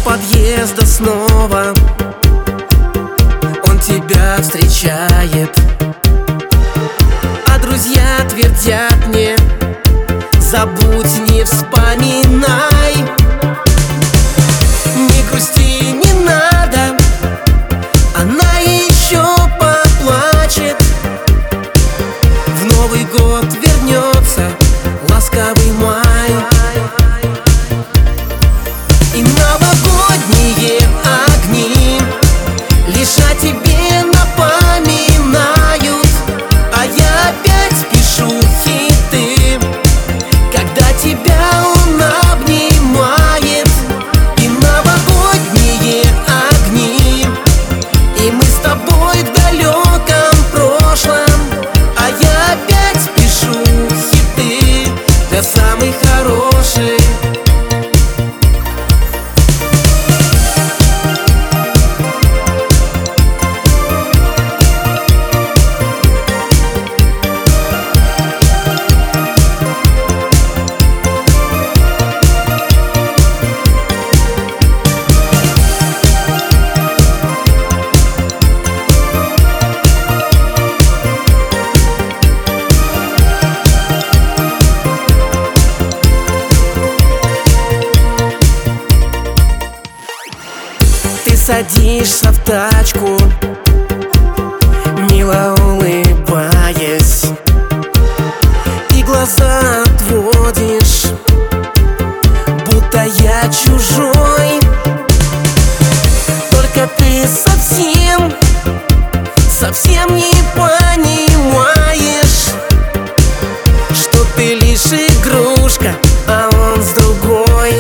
подъезда снова он тебя встречает, а друзья твердят мне: забудь, не вспоминай. Не грусти, не надо, она еще поплачет. В Новый год вернется ласковый май, и новогодние огни лишь о тебе напоминают. А я опять пишу хиты, когда тебя он обнимает. И новогодние огни, и мы с тобой в далеком прошлом. А я опять пишу хиты для самых хороших. Садишься в тачку, мило улыбаясь, и глаза отводишь, будто я чужой. Только ты совсем не понимаешь, что ты лишь игрушка, а он с другой.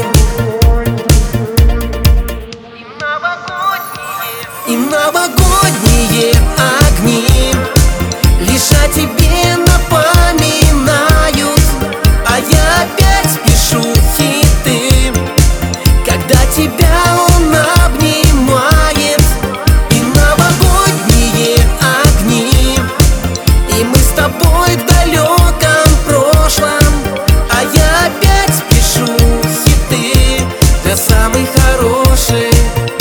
И новогодние огни лишь о тебе напоминают. А я опять пишу хиты, когда тебя он обнимает. И новогодние огни, и мы с тобой в далеком прошлом. А я опять пишу хиты для самых хороших.